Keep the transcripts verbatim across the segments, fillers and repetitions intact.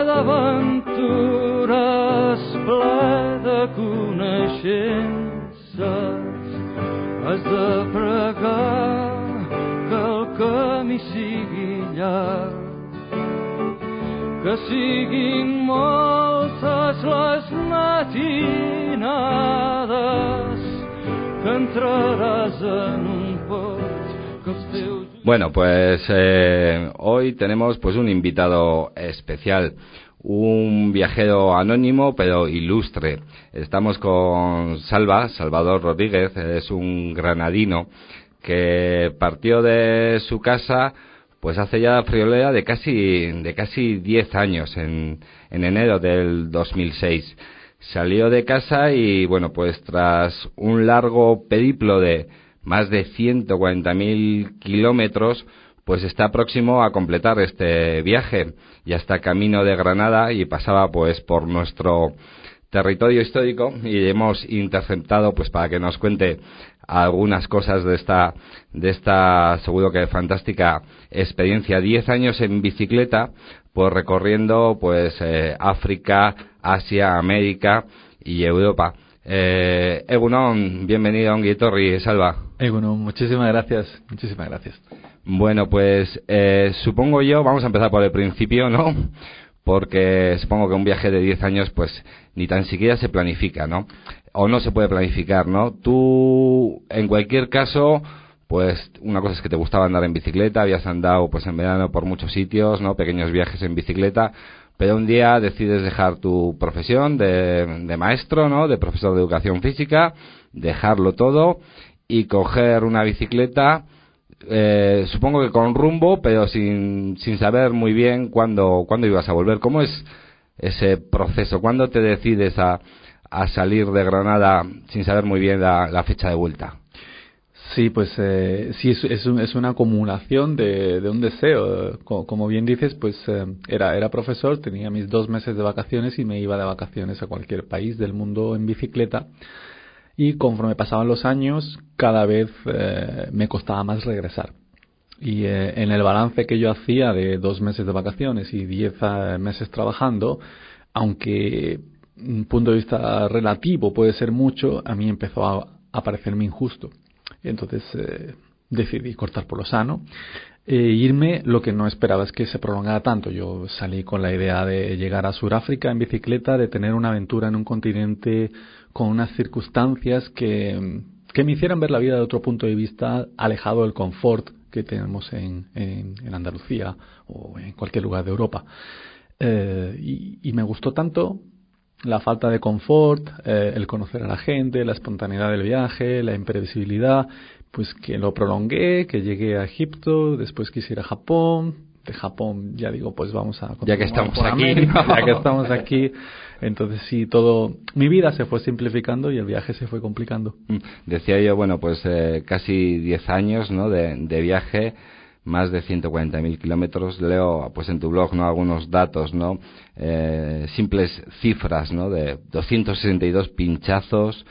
D'aventures ple de coneixences, has de pregar que el camí sigui llarg, que siguin moltes les matinades, que entraràs en un pot que els teus... Bueno, pues eh, hoy tenemos pues un invitado especial, un viajero anónimo pero ilustre. Estamos con Salva, Salvador Rodríguez, es un granadino que partió de su casa pues hace ya friolera de casi de casi diez años, en, en enero del dos mil seis. Salió de casa y bueno, pues tras un largo periplo de más de ciento cuarenta mil kilómetros, pues está próximo a completar este viaje. Ya está camino de Granada y pasaba pues por nuestro territorio histórico y hemos interceptado pues para que nos cuente algunas cosas de esta de esta seguro que fantástica experiencia. Diez años en bicicleta, pues recorriendo pues eh, África, Asia, América y Europa. Eh, Egunon, bienvenido a Ongi Etorri, Salva. Egunon, muchísimas gracias, muchísimas gracias. Bueno, pues eh, supongo yo, vamos a empezar por el principio, ¿no? Porque supongo que un viaje de diez años, pues ni tan siquiera se planifica, ¿no? O no se puede planificar, ¿no? Tú, en cualquier caso, pues una cosa es que te gustaba andar en bicicleta, habías andado pues en verano por muchos sitios, ¿no? Pequeños viajes en bicicleta. Pero un día decides dejar tu profesión de, de maestro, ¿no? De profesor de educación física, dejarlo todo y coger una bicicleta, eh, supongo que con rumbo, pero sin, sin saber muy bien cuándo, cuándo ibas a volver. ¿Cómo es ese proceso? ¿Cuándo te decides a, a salir de Granada sin saber muy bien la, la fecha de vuelta? Sí, pues eh, sí, es, es, un, es una acumulación de, de un deseo. Como, como bien dices, pues eh, era, era profesor, tenía mis dos meses de vacaciones y me iba de vacaciones a cualquier país del mundo en bicicleta. Y conforme pasaban los años, cada vez eh, me costaba más regresar. Y eh, en el balance que yo hacía de dos meses de vacaciones y diez eh, meses trabajando, aunque un punto de vista relativo puede ser mucho, a mí empezó a, a parecerme injusto. Entonces eh, decidí cortar por lo sano e irme. Lo que no esperaba es que se prolongara tanto. Yo salí con la idea de llegar a Sudáfrica en bicicleta, de tener una aventura en un continente con unas circunstancias que, que me hicieran ver la vida de otro punto de vista, alejado del confort que tenemos en, en, en Andalucía o en cualquier lugar de Europa. Eh, y, y me gustó tanto la falta de confort, eh, el conocer a la gente, la espontaneidad del viaje, la imprevisibilidad, pues que lo prolongué, que llegué a Egipto, después quise ir a Japón, de Japón ya digo, pues vamos a... Ya que estamos por aquí. América, ya que estamos aquí, entonces sí, todo, mi vida se fue simplificando y el viaje se fue complicando. Decía yo, bueno, pues eh, casi diez años, ¿no? de, de viaje, más de ciento cuarenta mil kilómetros. Leo pues en tu blog, ¿no? Algunos datos, ¿no? Eh, simples cifras, ¿no? De doscientos sesenta y dos pinchazos,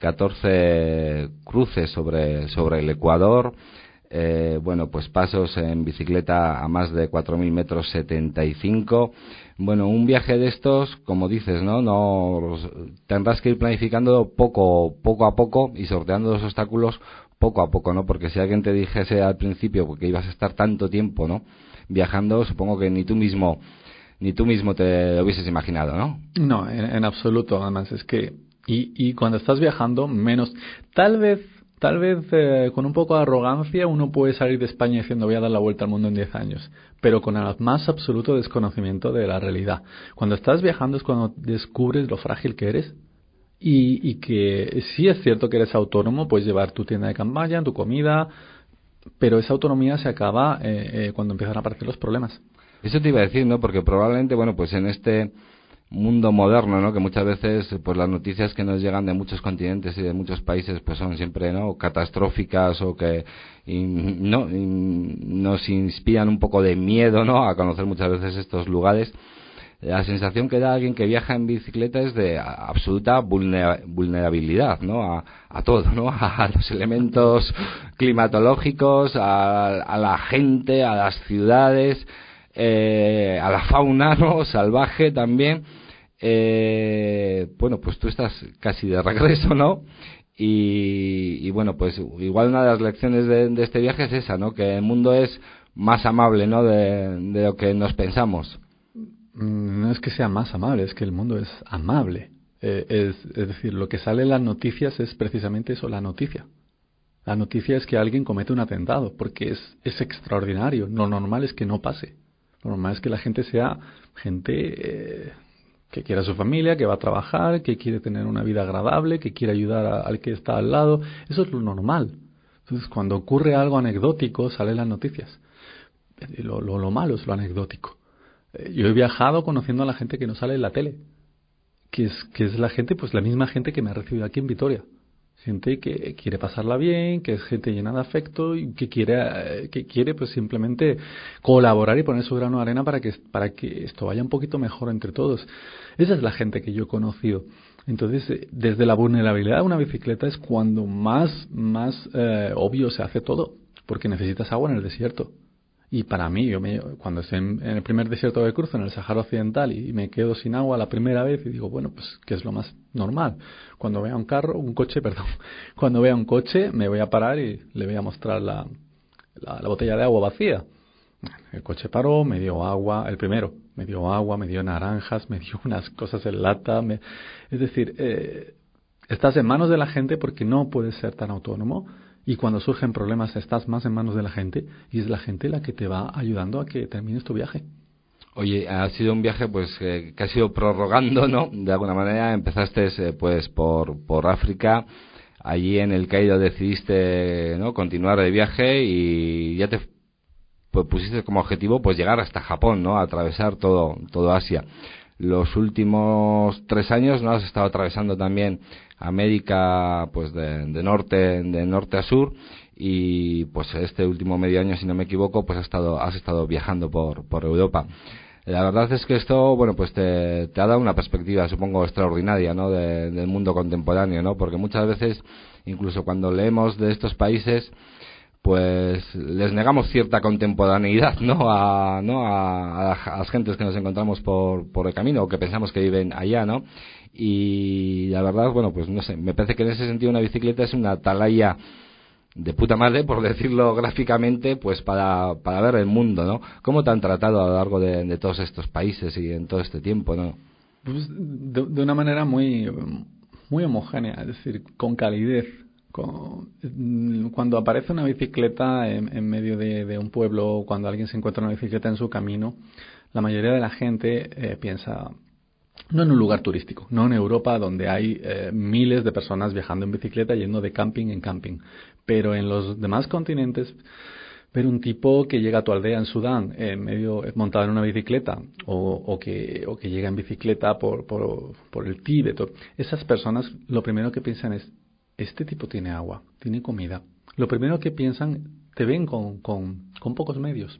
catorce cruces sobre sobre el Ecuador, eh, bueno, pues pasos en bicicleta a más de cuatro mil metros, setenta y cinco. Bueno, un viaje de estos, como dices, ¿no? No tendrás que ir planificando poco poco a poco y sorteando los obstáculos poco a poco, ¿no? Porque si alguien te dijese al principio porque ibas a estar tanto tiempo, ¿no? Viajando, supongo que ni tú mismo ni tú mismo te lo hubieses imaginado, ¿no? No, en, en absoluto. Además es que y, y cuando estás viajando menos, tal vez tal vez eh, con un poco de arrogancia uno puede salir de España diciendo voy a dar la vuelta al mundo en diez años, pero con el más absoluto desconocimiento de la realidad. Cuando estás viajando es cuando descubres lo frágil que eres. Y, y que sí es cierto que eres autónomo, puedes llevar tu tienda de campaña, tu comida, pero esa autonomía se acaba eh, eh, cuando empiezan a aparecer los problemas. Eso te iba a decir, ¿no? Porque probablemente, bueno, pues en este mundo moderno, ¿no? Que muchas veces, pues las noticias que nos llegan de muchos continentes y de muchos países, pues son siempre, ¿no? Catastróficas o que y, no y nos inspiran un poco de miedo, ¿no? A conocer muchas veces estos lugares. La sensación que da alguien que viaja en bicicleta es de absoluta vulnerabilidad, ¿no? A, a todo, ¿no? A los elementos climatológicos, a, a la gente, a las ciudades. eh, a la fauna, ¿no? Salvaje también. Eh, bueno, pues tú estás casi de regreso, ¿no? Y, y bueno, pues igual una de las lecciones de, de este viaje es esa, ¿no? Que el mundo es más amable, ¿no? De, de lo que nos pensamos. No es que sea más amable, es que el mundo es amable. Eh, es, es decir, lo que sale en las noticias es precisamente eso, la noticia. La noticia es que alguien comete un atentado, porque es, es extraordinario. Lo normal es que no pase. Lo normal es que la gente sea gente eh, que quiere a su familia, que va a trabajar, que quiere tener una vida agradable, que quiere ayudar a, al que está al lado. Eso es lo normal. Entonces, cuando ocurre algo anecdótico, salen las noticias. Lo, lo, lo malo es lo anecdótico. Eh, yo he viajado conociendo a la gente que no sale en la tele, que es, que es la gente, pues la misma gente que me ha recibido aquí en Vitoria. Gente que quiere pasarla bien, que es gente llena de afecto y que quiere, que quiere pues simplemente colaborar y poner su grano de arena para que, para que esto vaya un poquito mejor entre todos. Esa es la gente que yo he conocido. Entonces, desde la vulnerabilidad de una bicicleta es cuando más, más eh, obvio se hace todo, porque necesitas agua en el desierto. Y para mí, yo me, cuando estoy en, en el primer desierto que cruzo, en el Sahara Occidental, y, y me quedo sin agua la primera vez, y digo, bueno, pues, ¿qué es lo más normal? Cuando vea un carro, un coche, perdón, cuando vea un coche, me voy a parar y le voy a mostrar la, la, la botella de agua vacía. El coche paró, me dio agua, el primero, me dio agua, me dio naranjas, me dio unas cosas en lata. Me, es decir, eh, estás en manos de la gente porque no puedes ser tan autónomo. Y cuando surgen problemas estás más en manos de la gente y es la gente la que te va ayudando a que termines tu viaje. Oye, ha sido un viaje pues eh, que ha sido prorrogando, ¿no? De alguna manera empezaste eh, pues por por África, allí en el Cairo decidiste, ¿no? Continuar el viaje y ya te pues, pusiste como objetivo pues llegar hasta Japón, ¿no? Atravesar todo todo Asia. Los últimos tres años, ¿no? Has estado atravesando también América, pues de, de norte, de norte a sur, y pues este último medio año, si no me equivoco, pues has estado, has estado viajando por, por Europa. La verdad es que esto, bueno, pues te, te ha dado una perspectiva, supongo, extraordinaria, ¿no? De, del mundo contemporáneo, ¿no? Porque muchas veces, incluso cuando leemos de estos países, pues les negamos cierta contemporaneidad, ¿no? A, ¿no? A, a las gentes que nos encontramos por, por el camino o que pensamos que viven allá, ¿no? Y la verdad, bueno, pues no sé, me parece que en ese sentido una bicicleta es una atalaya de puta madre, por decirlo gráficamente, pues para, para ver el mundo, ¿no? ¿Cómo te han tratado a lo largo de, de todos estos países y en todo este tiempo, no? Pues de, de una manera muy, muy homogénea, es decir, con calidez. Cuando aparece una bicicleta en, en medio de, de un pueblo, cuando alguien se encuentra una bicicleta en su camino, la mayoría de la gente eh, piensa, no en un lugar turístico, no en Europa donde hay eh, miles de personas viajando en bicicleta yendo de camping en camping, pero en los demás continentes, ver un tipo que llega a tu aldea en Sudán en medio montado en una bicicleta o, o que o que llega en bicicleta por, por, por el Tíbet, esas personas lo primero que piensan es, este tipo tiene agua, tiene comida. Lo primero que piensan, te ven con, con, con pocos medios.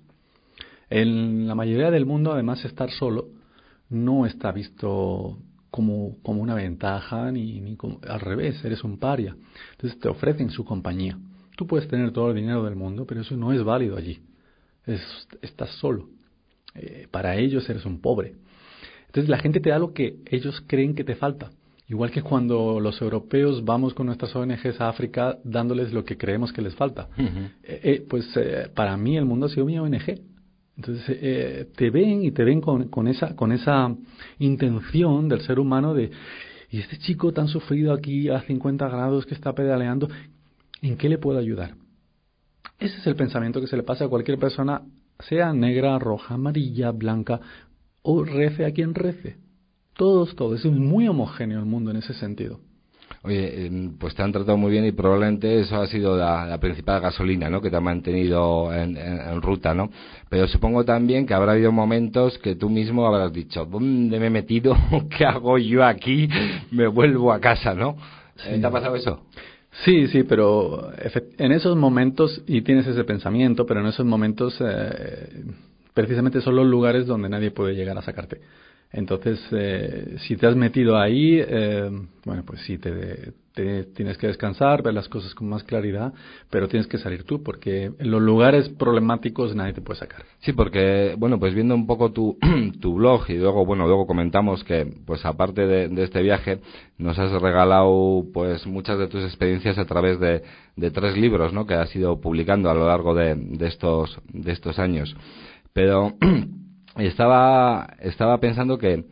En la mayoría del mundo, además, estar solo no está visto como, como una ventaja, ni, ni como, al revés, eres un paria. Entonces te ofrecen su compañía. Tú puedes tener todo el dinero del mundo, pero eso no es válido allí. Es, estás solo. Eh, para ellos eres un pobre. Entonces la gente te da lo que ellos creen que te falta. Igual que cuando los europeos vamos con nuestras O N Ges a África dándoles lo que creemos que les falta. Uh-huh. eh, eh, pues eh, para mí el mundo ha sido mi O N Ge. Entonces eh, te ven y te ven con, con, esa, con esa intención del ser humano de, y este chico tan sufrido aquí a cincuenta grados que está pedaleando, ¿en qué le puedo ayudar? Ese es el pensamiento que se le pasa a cualquier persona, sea negra, roja, amarilla, blanca o rece a quien rece. Todos, todos. Es muy homogéneo el mundo en ese sentido. Oye, pues te han tratado muy bien y probablemente eso ha sido la, la principal gasolina, ¿no? Que te ha mantenido en, en, en ruta, ¿no? Pero supongo también que habrá habido momentos que tú mismo habrás dicho, ¿dónde me he metido? ¿Qué hago yo aquí? Me vuelvo a casa, ¿no? Sí. ¿Te ha pasado eso? Sí, sí, pero en esos momentos, y tienes ese pensamiento, pero en esos momentos eh, precisamente son los lugares donde nadie puede llegar a sacarte. Entonces, eh, si te has metido ahí, eh, bueno, pues sí, te, te tienes que descansar, ver las cosas con más claridad, pero tienes que salir tú, porque en los lugares problemáticos nadie te puede sacar. Sí, porque, bueno, pues viendo un poco tu, tu blog y luego, bueno, luego comentamos que, pues aparte de, de este viaje, nos has regalado, pues, muchas de tus experiencias a través de, de tres libros, ¿no?, que has ido publicando a lo largo de, de estos, de estos años. Pero estaba, estaba pensando que,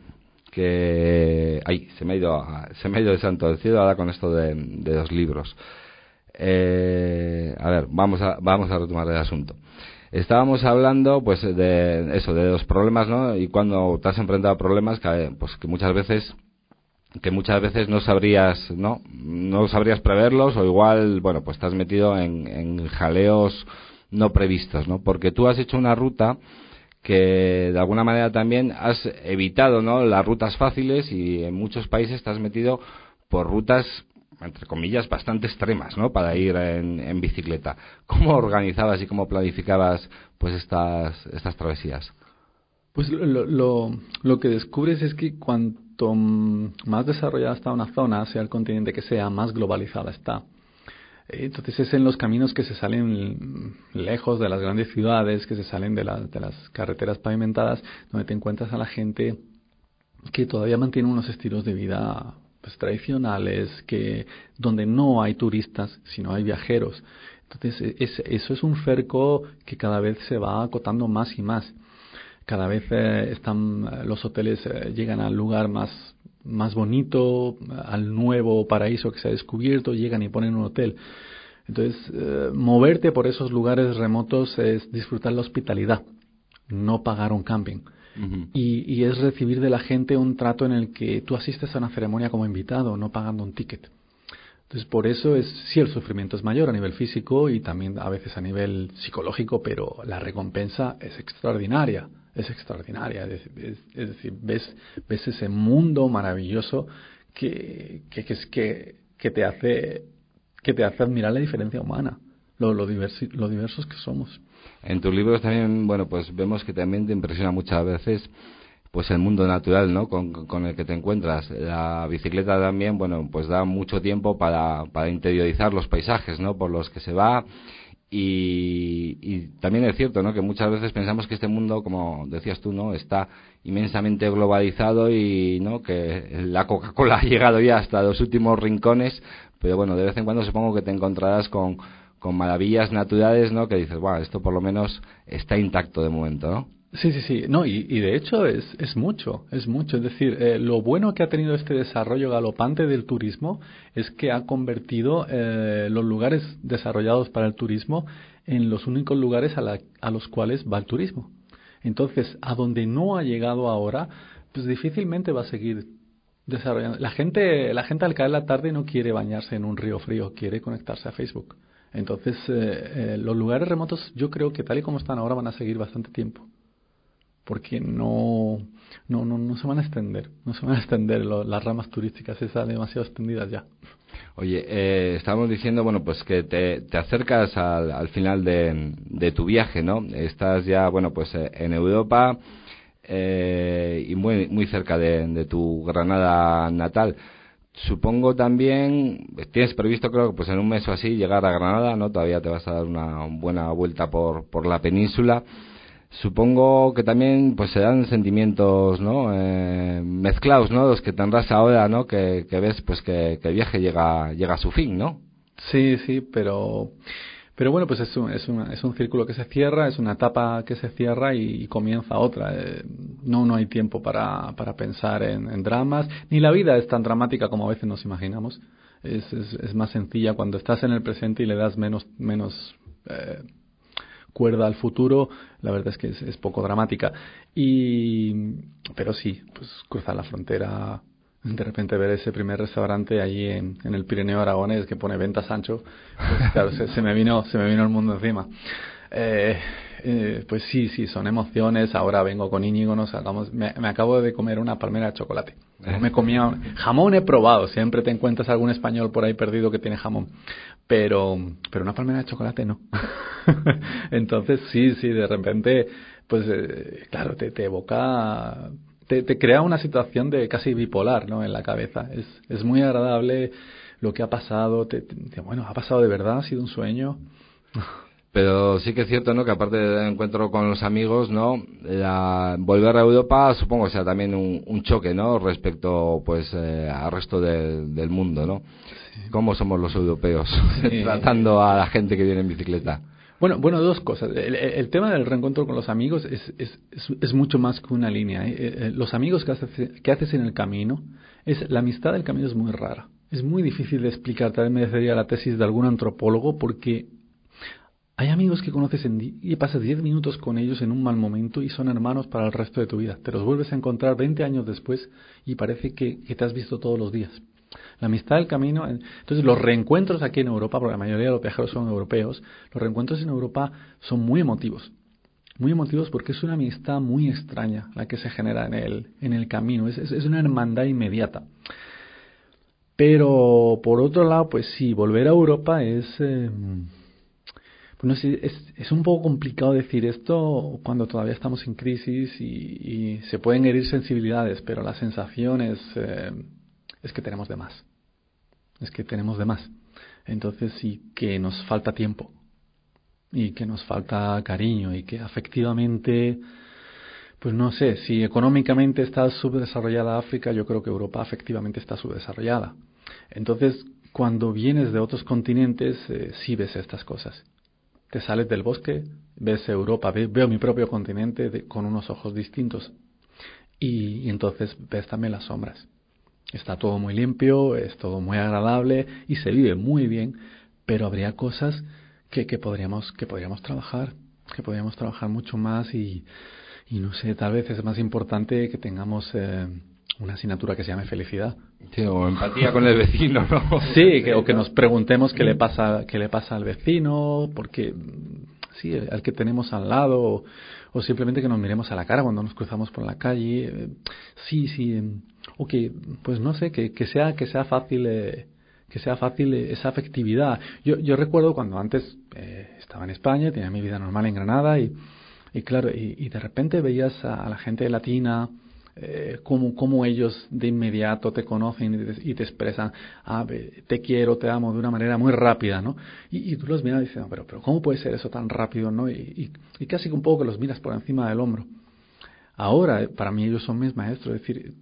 que, ay, se me ha ido, se me ha ido el santo del cielo ahora con esto de, de los libros. Eh, a ver, vamos a, vamos a retomar el asunto. Estábamos hablando, pues, de eso, de los problemas, ¿no? Y cuando te has enfrentado a problemas, que, pues, que muchas veces, que muchas veces no sabrías, ¿no? No sabrías preverlos, o igual, bueno, pues, estás metido en, en jaleos no previstos, ¿no? Porque tú has hecho una ruta que de alguna manera también has evitado, ¿no?, las rutas fáciles, y en muchos países te has metido por rutas, entre comillas, bastante extremas, ¿no?, para ir en, en bicicleta. ¿Cómo organizabas y cómo planificabas, pues, estas estas travesías? Pues lo, lo, lo que descubres es que cuanto más desarrollada está una zona, sea el continente que sea, más globalizada está. Entonces es en los caminos que se salen lejos de las grandes ciudades, que se salen de, la, de las carreteras pavimentadas, donde te encuentras a la gente que todavía mantiene unos estilos de vida, pues, tradicionales, que donde no hay turistas, sino hay viajeros. Entonces es, eso es un cerco que cada vez se va acotando más y más. Cada vez eh, están los hoteles eh, llegan al lugar más más bonito, al nuevo paraíso que se ha descubierto, llegan y ponen un hotel. Entonces, eh, moverte por esos lugares remotos es disfrutar la hospitalidad, no pagar un camping. Uh-huh. Y, y es recibir de la gente un trato en el que tú asistes a una ceremonia como invitado, no pagando un ticket. Entonces, por eso es, sí, el sufrimiento es mayor a nivel físico y también a veces a nivel psicológico, pero la recompensa es extraordinaria. Es extraordinaria, es, es, es decir, ves, ves ese mundo maravilloso que, que, que, que, que te hace que te hace admirar la diferencia humana, lo, lo, diversi, lo diversos que somos. En tus libros también, bueno, pues vemos que también te impresiona muchas veces, pues, el mundo natural, ¿no?, con, con el que te encuentras. La bicicleta también, bueno, pues da mucho tiempo para, para interiorizar los paisajes, ¿no?, por los que se va. Y, y también es cierto, ¿no?, que muchas veces pensamos que este mundo, como decías tú, ¿no?, está inmensamente globalizado y, ¿no?, que la Coca-Cola ha llegado ya hasta los últimos rincones, pero bueno, de vez en cuando supongo que te encontrarás con, con maravillas naturales, ¿no?, que dices, bueno, esto por lo menos está intacto de momento, ¿no? Sí, sí, sí. No, y, y de hecho es, es mucho, es mucho. Es decir, eh, lo bueno que ha tenido este desarrollo galopante del turismo es que ha convertido eh, los lugares desarrollados para el turismo en los únicos lugares a, la, a los cuales va el turismo. Entonces, a donde no ha llegado ahora, pues difícilmente va a seguir desarrollando. La gente, la gente al caer la tarde no quiere bañarse en un río frío, quiere conectarse a Facebook. Entonces, eh, eh, los lugares remotos, yo creo que tal y como están ahora van a seguir bastante tiempo. Porque no, no, no, no se van a extender, no se van a extender lo, las ramas turísticas, están demasiado extendidas ya. Oye, eh, estábamos diciendo, bueno, pues que te, te acercas al, al final de, de tu viaje, ¿no? Estás ya, bueno, pues eh, en Europa eh, y muy, muy cerca de, de tu Granada natal. Supongo también, tienes previsto, creo que pues en un mes o así, llegar a Granada, ¿no? Todavía te vas a dar una buena vuelta por, por la península. Supongo que también pues se dan sentimientos, ¿no?, eh, mezclados, ¿no?, los que tendrás ahora, ¿no?, que, que ves pues que, que el viaje llega llega a su fin, ¿no? Sí, sí, pero pero bueno, pues es un, es un, es un círculo que se cierra, es una etapa que se cierra y, y comienza otra. Eh, no no hay tiempo para, para pensar en, en dramas, ni la vida es tan dramática como a veces nos imaginamos. Es, es, es más sencilla cuando estás en el presente y le das menos menos eh, cuerda al futuro. La verdad es que es, es poco dramática. Y pero sí, pues cruzar la frontera, de repente ver ese primer restaurante allí en, en el Pirineo Aragonés que pone Venta Sancho, pues claro, se, se me vino se me vino el mundo encima. Eh, eh, pues sí, sí, son emociones. Ahora vengo con Íñigo, nos sacamos, me, me acabo de comer una palmera de chocolate. Me comía jamón, he probado, siempre te encuentras algún español por ahí perdido que tiene jamón, pero pero una palmera de chocolate no. Entonces sí, sí, de repente, pues eh, claro, te, te evoca te, te crea una situación de casi bipolar, ¿no? En la cabeza. Es, es muy agradable lo que ha pasado. Te, te, bueno, ¿ha pasado de verdad? ¿Ha sido un sueño? Pero sí que es cierto, ¿no?, que aparte del encuentro con los amigos, ¿no?, la, volver a Europa supongo que sea también un, un choque, ¿no?, respecto, pues, eh, al resto de, del mundo, ¿no? Sí. ¿Cómo somos los europeos sí. tratando a la gente que viene en bicicleta? Bueno, bueno, dos cosas. El, el tema del reencuentro con los amigos es, es, es, es mucho más que una línea, ¿eh? Los amigos que haces, que haces en el camino, es la amistad del camino es muy rara. Es muy difícil de explicar. Tal vez merecería la tesis de algún antropólogo, porque hay amigos que conoces en di- y pasas diez minutos con ellos en un mal momento y son hermanos para el resto de tu vida. Te los vuelves a encontrar veinte años después y parece que, que te has visto todos los días. La amistad del camino. Entonces, los reencuentros aquí en Europa, porque la mayoría de los viajeros son europeos, los reencuentros en Europa son muy emotivos. Muy emotivos porque es una amistad muy extraña la que se genera en el, en el camino. Es, es, es una hermandad inmediata. Pero, por otro lado, pues sí, volver a Europa es... Eh, Pues no sé, es, es un poco complicado decir esto cuando todavía estamos en crisis y, y se pueden herir sensibilidades, pero la sensación es, eh, es que tenemos de más. Es que tenemos de más. Entonces sí que nos falta tiempo y que nos falta cariño y que afectivamente, pues no sé, si económicamente está subdesarrollada África, yo creo que Europa afectivamente está subdesarrollada. Entonces, cuando vienes de otros continentes, eh, sí ves estas cosas. Te sales del bosque, ves Europa, ve, veo mi propio continente de, con unos ojos distintos. Y, y entonces ves también las sombras. Está todo muy limpio, es todo muy agradable y se vive muy bien, pero habría cosas que, que, podríamos, que podríamos trabajar, que podríamos trabajar mucho más y, y no sé, tal vez es más importante que tengamos... Eh, una asignatura que se llame felicidad. Sí, o empatía con el vecino, ¿no? Sí, que, o que nos preguntemos qué le pasa, qué le pasa al vecino, porque sí, al que tenemos al lado, o, o simplemente que nos miremos a la cara cuando nos cruzamos por la calle. Sí, sí, o que, pues no sé, que, que sea, que sea fácil, eh, que sea fácil esa afectividad. Yo, yo recuerdo cuando antes eh, estaba en España, tenía mi vida normal en Granada y, y claro, y, y de repente veías a, a la gente latina. Eh, cómo, cómo ellos de inmediato te conocen y te, y te expresan, ah, te quiero, te amo, de una manera muy rápida, ¿no? Y, y tú los miras y dices, no, pero, pero ¿cómo puede ser eso tan rápido, no? Y, y, y casi que un poco que los miras por encima del hombro. Ahora, para mí ellos son mis maestros, es decir,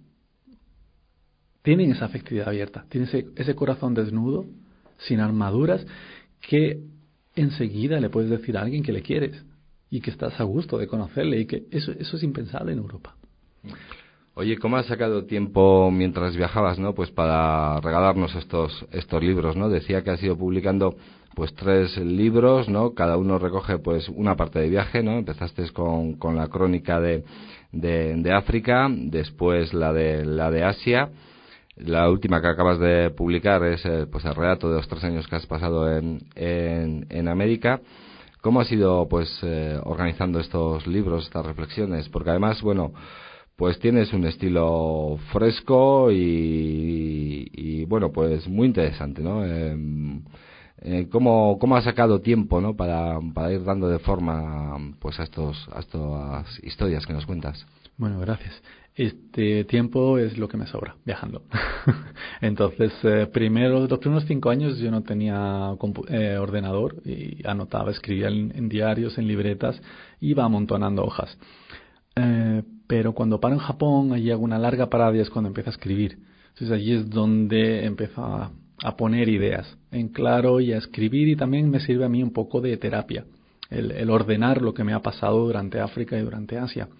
tienen esa afectividad abierta, tienen ese, ese corazón desnudo, sin armaduras, que enseguida le puedes decir a alguien que le quieres y que estás a gusto de conocerle y que eso, eso es impensable en Europa. Oye, ¿cómo has sacado tiempo mientras viajabas, no? Pues para regalarnos estos estos libros, ¿no? Decía que has ido publicando pues tres libros, ¿no? Cada uno recoge pues una parte de viaje, ¿no? Empezaste con, con la crónica de, de, de África, después la de la de Asia, la última que acabas de publicar es eh, pues el relato de los tres años que has pasado en, en, en América. ¿Cómo has ido pues eh, organizando estos libros, estas reflexiones? Porque además, bueno, pues tienes un estilo fresco y, y bueno, pues muy interesante, ¿no? Eh, eh, ¿cómo, ¿Cómo has sacado tiempo, ¿no? Para, para ir dando de forma pues a estos a estas historias que nos cuentas? Bueno, gracias. Este tiempo es lo que me sobra viajando. Entonces, eh, primero, los primeros cinco años yo no tenía compu- eh, ordenador y anotaba, escribía en, en diarios, en libretas, iba amontonando hojas. Eh, pero cuando paro en Japón, allí hago una larga parada y es cuando empiezo a escribir. Entonces allí es donde empiezo a, a poner ideas en claro y a escribir, y también me sirve a mí un poco de terapia, el, el ordenar lo que me ha pasado durante África y durante Asia.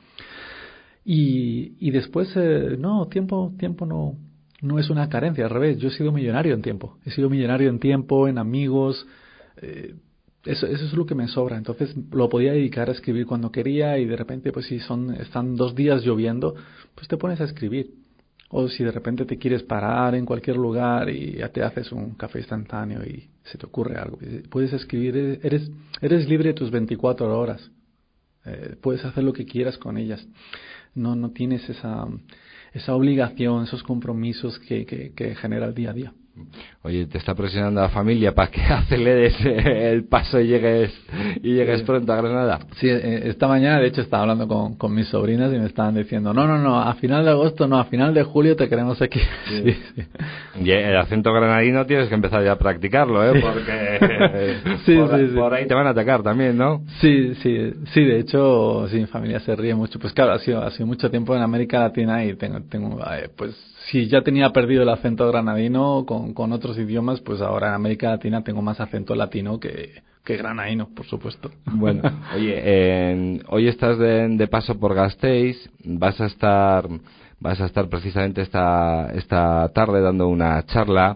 Y, y después, eh, no, tiempo, tiempo no, no es una carencia, al revés, yo he sido millonario en tiempo, he sido millonario en tiempo, en amigos, eh, Eso, eso es lo que me sobra. Entonces lo podía dedicar a escribir cuando quería, y de repente, pues si son están dos días lloviendo, pues te pones a escribir. O si de repente te quieres parar en cualquier lugar y ya te haces un café instantáneo y se te ocurre algo, puedes escribir. Eres eres libre de tus veinticuatro horas. Eh, puedes hacer lo que quieras con ellas. No no tienes esa esa obligación, esos compromisos que, que, que genera el día a día. Oye, ¿te está presionando la familia para que aceleres el paso y llegues y llegues pronto a Granada? Sí, esta mañana de hecho estaba hablando con, con mis sobrinas y me estaban diciendo, no, no, no, a final de agosto, no, a final de julio te queremos aquí. Sí. Sí, sí. Y el acento granadino tienes que empezar ya a practicarlo, ¿eh? Sí. Porque sí, por, sí, sí. por ahí te van a atacar también, ¿no? Sí, sí, sí, de hecho, sí, mi familia se ríe mucho. Pues claro, ha sido, ha sido mucho tiempo en América Latina y tengo, tengo eh, pues si ya tenía perdido el acento granadino con, con otros idiomas, pues ahora en América Latina tengo más acento latino que, que granadino, por supuesto. Bueno, oye, eh, hoy estás de, de paso por Gasteiz, vas a estar, vas a estar precisamente esta, esta tarde dando una charla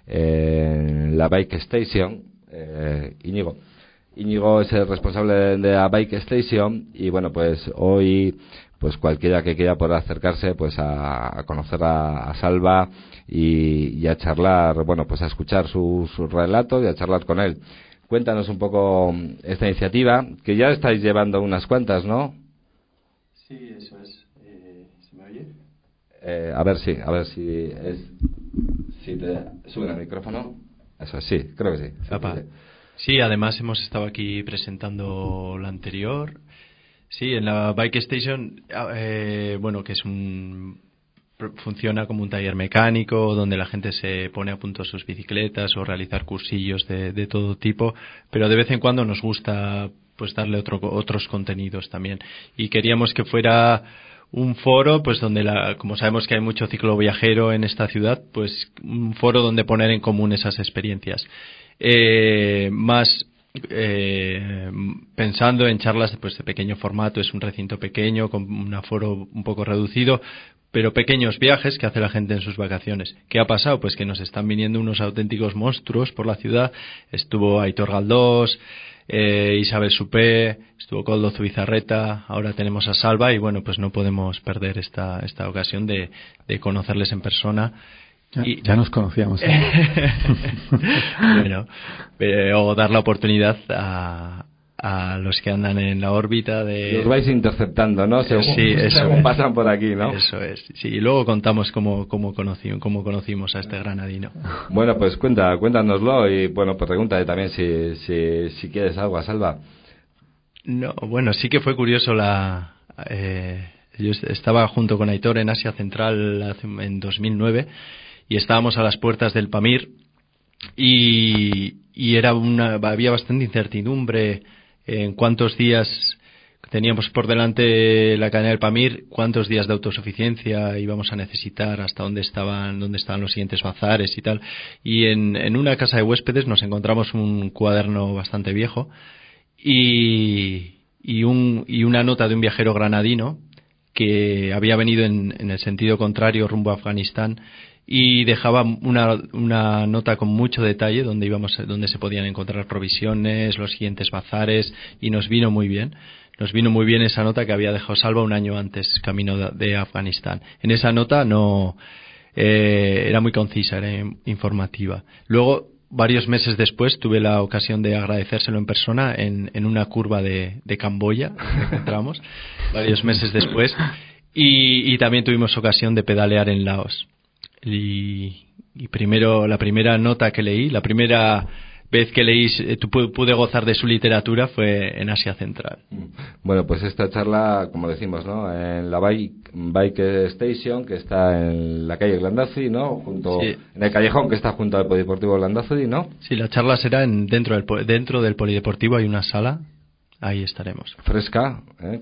en la Bike Station, eh, Íñigo. Íñigo es el responsable de la Bike Station y bueno, pues hoy pues cualquiera que quiera poder acercarse pues a, a conocer a, a Salva y, y a charlar, bueno, pues a escuchar sus su relatos y a charlar con él. Cuéntanos un poco esta iniciativa, que ya estáis llevando unas cuantas, ¿no? Sí, eso es. Eh, ¿Se me oye? Eh, a ver si, a ver si es, si te sube el micrófono. Eso sí, creo que sí. Sí, sí, además hemos estado aquí presentando la anterior. Sí, en la Bike Station, eh, bueno, que es un funciona como un taller mecánico donde la gente se pone a punto sus bicicletas o realizar cursillos de, de todo tipo, pero de vez en cuando nos gusta pues darle otro, otros contenidos también, y queríamos que fuera un foro pues donde la, como sabemos que hay mucho cicloviajero en esta ciudad, pues un foro donde poner en común esas experiencias, eh, más Eh, pensando en charlas pues de pequeño formato. Es un recinto pequeño con un aforo un poco reducido, pero pequeños viajes que hace la gente en sus vacaciones. ¿Qué ha pasado? Pues que nos están viniendo unos auténticos monstruos por la ciudad. Estuvo Aitor Galdós, eh, Isabel Supé, estuvo Koldo Zubizarreta, ahora tenemos a Salva y bueno, pues no podemos perder esta, esta ocasión de, de conocerles en persona. Ya, y, ya nos conocíamos. ¿eh? Bueno, eh, o dar la oportunidad a, a los que andan en la órbita de... Los vais interceptando, ¿no? Según, sí, eso según es. pasan por aquí, ¿no? Eso es. Sí, y luego contamos cómo, cómo, conocí, cómo conocimos a este granadino. Bueno, pues cuenta, cuéntanoslo y bueno, pues pregúntale también si, si, si quieres algo a Salva. No, bueno, sí que fue curioso la... Eh, yo estaba junto con Aitor en Asia Central en dos mil nueve y estábamos a las puertas del Pamir y, y era una, había bastante incertidumbre en cuántos días teníamos por delante la cadena del Pamir, cuántos días de autosuficiencia íbamos a necesitar, hasta dónde estaban, dónde estaban los siguientes bazares y tal. Y en, en una casa de huéspedes nos encontramos un cuaderno bastante viejo y, y, un, y una nota de un viajero granadino que había venido en, en el sentido contrario rumbo a Afganistán, y dejaba una, una nota con mucho detalle donde íbamos, donde se podían encontrar provisiones, los siguientes bazares, y nos vino muy bien. Nos vino muy bien esa nota que había dejado Salva un año antes, camino de, de Afganistán. En esa nota no eh, era muy concisa, era informativa. Luego, varios meses después, tuve la ocasión de agradecérselo en persona en, en una curva de, de Camboya, nos encontramos, varios meses después, y, y también tuvimos ocasión de pedalear en Laos. Y, y primero, la primera nota que leí, la primera vez que leí, pude gozar de su literatura fue en Asia Central. Bueno, pues esta charla, como decimos, ¿no? En la Bike, Bike Station, que está en la calle Glandazzi, ¿no? Junto, sí. En el callejón que está junto al Polideportivo Glandazzi, ¿no? Sí, la charla será en, dentro, del, dentro del Polideportivo, hay una sala. Ahí estaremos. Fresca, ¿eh?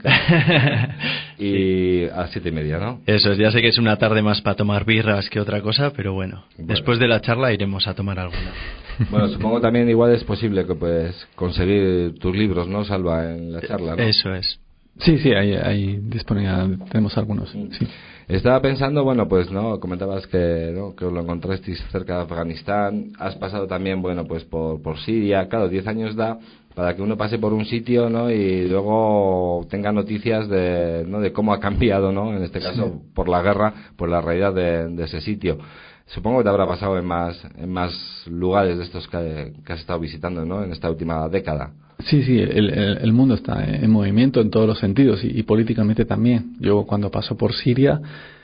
Y sí. A siete y media, ¿no? Eso es, ya sé que es una tarde más para tomar birras que otra cosa, pero bueno, bueno, después de la charla iremos a tomar alguna. Bueno, supongo también igual es posible que puedes conseguir tus libros, ¿no, Salva, en la charla, ¿no? Eso es. Sí, sí, hay, hay disponibilidad, tenemos algunos, sí. Estaba pensando, bueno, pues, ¿no? Comentabas que, ¿no? Que os lo encontrasteis cerca de Afganistán, has pasado también, bueno, pues por, por Siria, claro, diez años da para que uno pase por un sitio, ¿no? Y luego tenga noticias de, ¿no? De cómo ha cambiado, ¿no? En este caso, sí. Por la guerra, por la realidad de, de ese sitio. Supongo que te habrá pasado en más, en más lugares de estos que, que has estado visitando, ¿no? En esta última década. Sí, sí, el, el, el mundo está en movimiento en todos los sentidos y, y políticamente también. Yo cuando paso por Siria,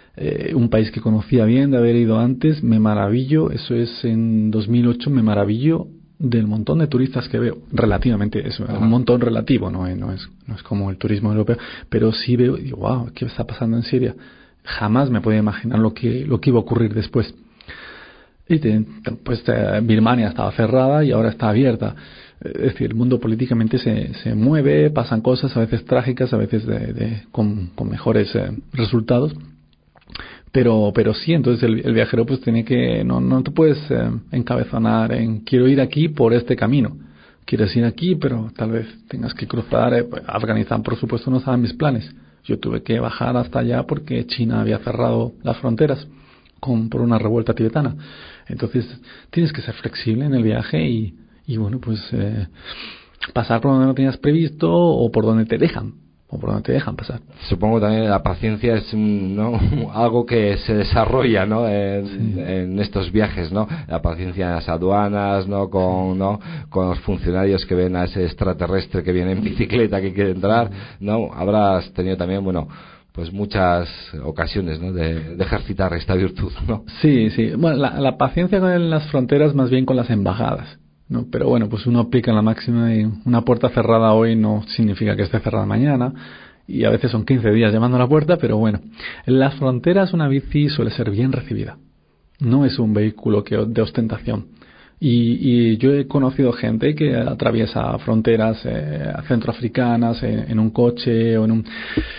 eh, un país que conocía bien de haber ido antes, me maravillo, eso es en dos mil ocho, me maravillo del montón de turistas que veo, relativamente, es un montón relativo, no, no, es, no es como el turismo europeo, pero sí veo, y digo, wow, ¿qué está pasando en Siria? Jamás me podía imaginar lo que, lo que iba a ocurrir después. Y te, pues eh, Birmania estaba cerrada y ahora está abierta. Es decir, el mundo políticamente se, se mueve, pasan cosas a veces trágicas, a veces de, de, con, con mejores eh, resultados. Pero, pero sí, entonces el, el viajero pues tiene que, no, no te puedes eh, encabezonar en quiero ir aquí por este camino. Quieres ir aquí, pero tal vez tengas que cruzar. Eh, Afganistán, por supuesto, no estaba en mis planes. Yo tuve que bajar hasta allá porque China había cerrado las fronteras con, por una revuelta tibetana. Entonces tienes que ser flexible en el viaje y, y bueno, pues eh, pasar por donde no tenías previsto o por donde te dejan. o por donde te dejan pasar. Supongo también la paciencia es un, ¿no? algo que se desarrolla, ¿no? En, sí. en estos viajes, ¿no? La paciencia en las aduanas, ¿no? Con, ¿no? Con los funcionarios que ven a ese extraterrestre que viene en bicicleta que quiere entrar, ¿no? Habrás tenido también, bueno, pues muchas ocasiones, ¿no? De, de ejercitar esta virtud, ¿no? Sí, sí. Bueno, la, la paciencia con las fronteras más bien con las embajadas, ¿no? Pero bueno, pues uno aplica la máxima y una puerta cerrada hoy no significa que esté cerrada mañana, y a veces son quince días llamando a la puerta, pero bueno, en las fronteras una bici suele ser bien recibida, no es un vehículo que de ostentación, y, y yo he conocido gente que atraviesa fronteras eh, centroafricanas en, en un coche o en un...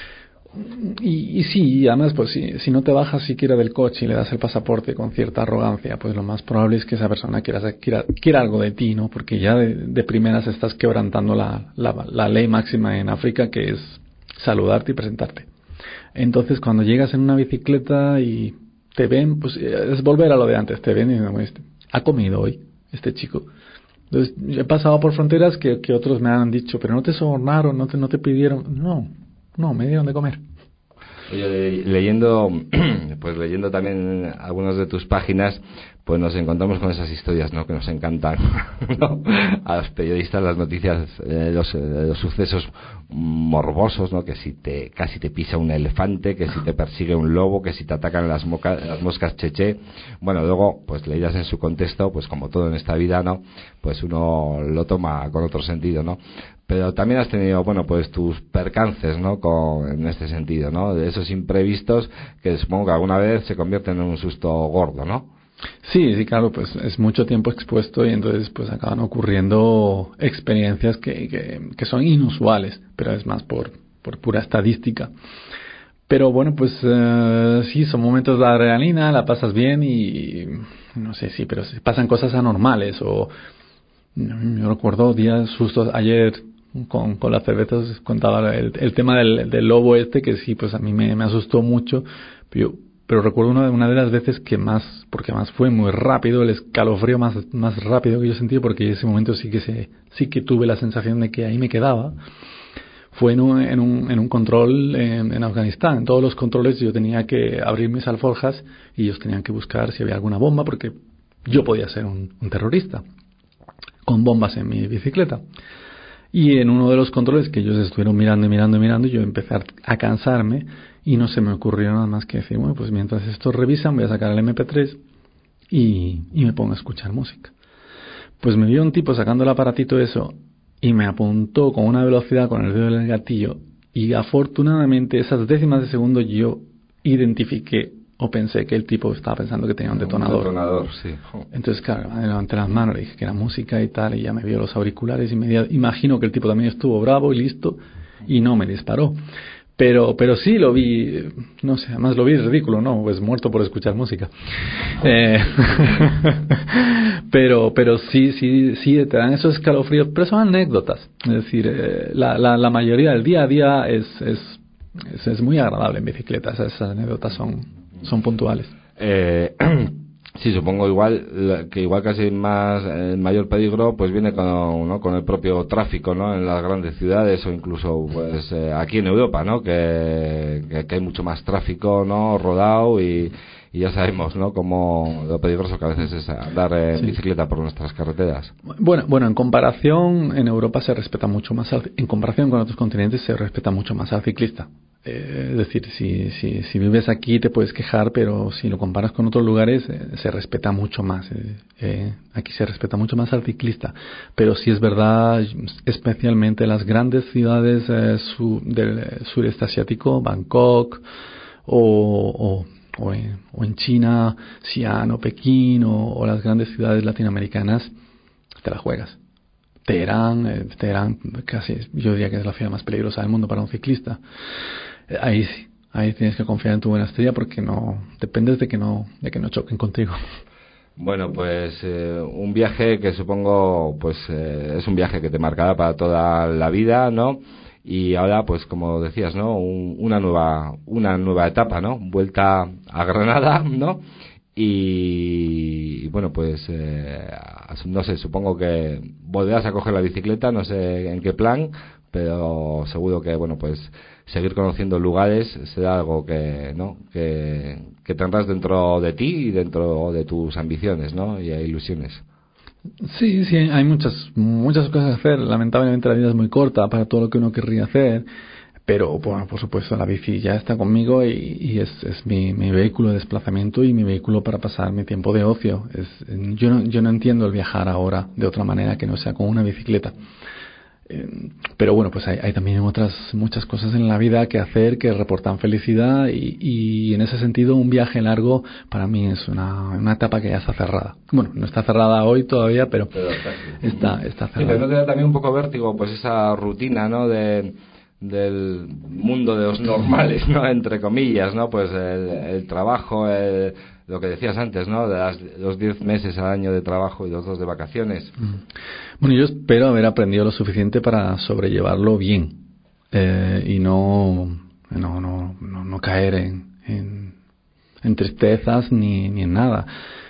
Y, y sí, y además, pues si, si no te bajas siquiera del coche y le das el pasaporte con cierta arrogancia, pues lo más probable es que esa persona quiera, quiera, quiera algo de ti, ¿no? Porque ya de, de primeras estás quebrantando la, la, la ley máxima en África, que es saludarte y presentarte. Entonces, cuando llegas en una bicicleta y te ven, pues es volver a lo de antes, te ven y dicen, este, ha comido hoy este chico. Entonces, he pasado por fronteras que, que otros me han dicho, pero no te sobornaron, no te, no te pidieron, no. No, me dieron de comer. Oye, leyendo, pues leyendo también algunas de tus páginas, pues nos encontramos con esas historias, ¿no? Que nos encantan, ¿no? A los periodistas, las noticias, eh, los, eh, los sucesos morbosos, ¿no? Que si te casi te pisa un elefante, que si te persigue un lobo, que si te atacan las, moca, las moscas cheche. Bueno, luego, pues leídas en su contexto, pues como todo en esta vida, ¿no? Pues uno lo toma con otro sentido, ¿no? Pero también has tenido, bueno, pues tus percances, ¿no? Con, en este sentido, ¿no? De esos imprevistos que supongo que alguna vez se convierten en un susto gordo, ¿no? Sí, sí, claro, pues es mucho tiempo expuesto y entonces pues acaban ocurriendo experiencias que, que, que son inusuales, pero es más por, por pura estadística. Pero bueno, pues uh, sí, son momentos de adrenalina, la pasas bien y no sé, sí, pero pasan cosas anormales o yo recuerdo días sustos ayer con, con las cervezas contaba el, el tema del, del lobo este que sí, pues a mí me, me asustó mucho, pero, pero recuerdo una, una de las veces que más, porque más fue muy rápido, el escalofrío más, más rápido que yo sentí, porque en ese momento sí que se, sí que tuve la sensación de que ahí me quedaba, fue en un, en un, en un control en, en Afganistán. En todos los controles yo tenía que abrir mis alforjas y ellos tenían que buscar si había alguna bomba, porque yo podía ser un, un terrorista con bombas en mi bicicleta. Y en uno de los controles que ellos estuvieron mirando y mirando y mirando, yo empecé a cansarme y no se me ocurrió nada más que decir, bueno, pues mientras estos revisan voy a sacar el eme pe tres y, y me pongo a escuchar música. Pues me vio un tipo sacando el aparatito eso y me apuntó con una velocidad con el dedo del gatillo y afortunadamente esas décimas de segundo yo identifiqué o pensé que el tipo estaba pensando que tenía un detonador. Un detonador, sí. Entonces, claro, me levanté las manos, le dije que era música y tal, y ya me vio los auriculares y me imagino que el tipo también estuvo bravo y listo y no me disparó. Pero pero sí lo vi, no sé, además lo vi ridículo, ¿no? Pues muerto por escuchar música. Eh, pero pero sí, sí, sí, te dan esos escalofríos, pero son anécdotas. Es decir, eh, la, la, la mayoría del día a día es, es, es, es muy agradable en bicicleta, esas, esas anécdotas son... son puntuales. Eh, sí, supongo igual que igual casi más el mayor peligro pues viene con, ¿no? con el propio tráfico, ¿no? En las grandes ciudades o incluso pues eh, aquí en Europa, ¿no? Que, que, que hay mucho más tráfico, ¿no? Rodado y y ya sabemos, ¿no?, cómo lo peligroso que a veces es andar en sí. bicicleta por nuestras carreteras. Bueno, bueno, en comparación, en Europa se respeta mucho más, al, en comparación con otros continentes se respeta mucho más al ciclista. Eh, es decir, si, si, si vives aquí te puedes quejar, pero si lo comparas con otros lugares eh, se respeta mucho más. Eh, eh, aquí se respeta mucho más al ciclista. Pero sí es verdad, especialmente en las grandes ciudades eh, su, del sureste asiático, Bangkok o, o, o, en, o en China, Xi'an o Pekín o, o las grandes ciudades latinoamericanas, te la juegas. Teherán, eh, Teherán casi, yo diría que es la ciudad más peligrosa del mundo para un ciclista. Eh, ahí sí, ahí tienes que confiar en tu buena estrella porque no dependes de que no de que no choquen contigo. Bueno, pues eh, un viaje que supongo pues eh, es un viaje que te marcará para toda la vida, ¿no? Y ahora, pues como decías, ¿no?, un, una nueva una nueva etapa, ¿no? Vuelta a Granada, ¿no? Y, y bueno, pues eh, no sé, supongo que volverás a coger la bicicleta, no sé en qué plan, pero seguro que, bueno, pues seguir conociendo lugares será algo que, ¿no?, que, que tendrás dentro de ti y dentro de tus ambiciones, ¿no?, y ilusiones. Sí, sí, hay muchas muchas cosas que hacer. Lamentablemente la vida es muy corta para todo lo que uno querría hacer. Pero, bueno, por supuesto, la bici ya está conmigo y, y es, es mi, mi vehículo de desplazamiento y mi vehículo para pasar mi tiempo de ocio. Es, yo, no, yo no entiendo el viajar ahora de otra manera que no sea con una bicicleta. Eh, pero bueno, pues hay, hay también otras muchas cosas en la vida que hacer que reportan felicidad y, y en ese sentido un viaje largo para mí es una, una etapa que ya está cerrada. Bueno, no está cerrada hoy todavía, pero, pero está, está cerrada. Sí, pero no te da también un poco vértigo, pues esa rutina, ¿no?, de del mundo de los normales, ¿no?, entre comillas, ¿no?, pues el, el trabajo, el, lo que decías antes, ¿no?, de las, los diez meses al año de trabajo y los dos de vacaciones. Bueno, yo espero haber aprendido lo suficiente para sobrellevarlo bien eh, y no no, no, no, no caer en, en, en tristezas ni, ni en nada.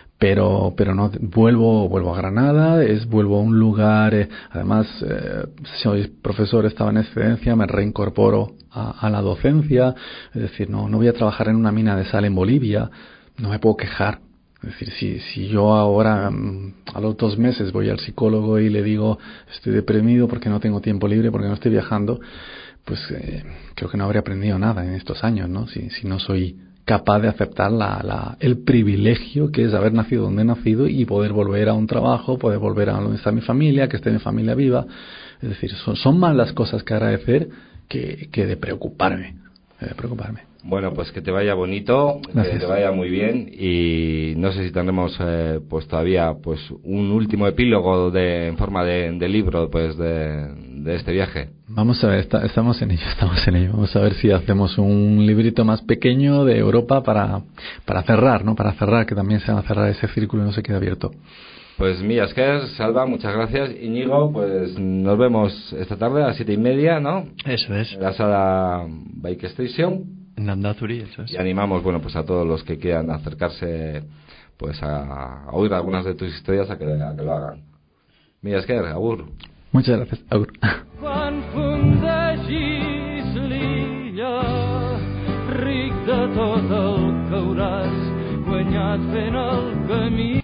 Pero pero no vuelvo vuelvo a Granada, es vuelvo a un lugar, eh, además eh, soy profesor, estaba en excedencia, me reincorporo a, a la docencia, es decir, no no voy a trabajar en una mina de sal en Bolivia, no me puedo quejar. Es decir, si si yo ahora a los dos meses voy al psicólogo y le digo estoy deprimido porque no tengo tiempo libre, porque no estoy viajando, pues eh, creo que no habría aprendido nada en estos años, ¿no? Si si no soy capaz de aceptar la, la, el privilegio que es haber nacido donde he nacido y poder volver a un trabajo, poder volver a donde está mi familia, que esté mi familia viva. Es decir, son, son más las cosas que agradecer que, que de preocuparme, de preocuparme. Bueno, pues que te vaya bonito, Gracias. que te vaya muy bien y no sé si tendremos eh, pues todavía pues un último epílogo de en forma de, de libro pues de, de este viaje. Vamos a ver, está, estamos en ello, estamos en ello. Vamos a ver si hacemos un librito más pequeño de Europa para para cerrar, ¿no? Para cerrar, que también se va a cerrar ese círculo y no se quede abierto. Pues Mila Esker, Salva, muchas gracias. Íñigo, pues nos vemos esta tarde a las siete y media, ¿no? Eso es. En la sala Bike Station. En Landazuri, eso es. Y animamos, bueno, pues a todos los que quieran acercarse, pues a, a oír algunas de tus historias a que, a que lo hagan. Mila Esker, agur. Muchas gracias, agur. Quan fundegis l'illa, ric de tot el que hauràs guanyat fent el camí.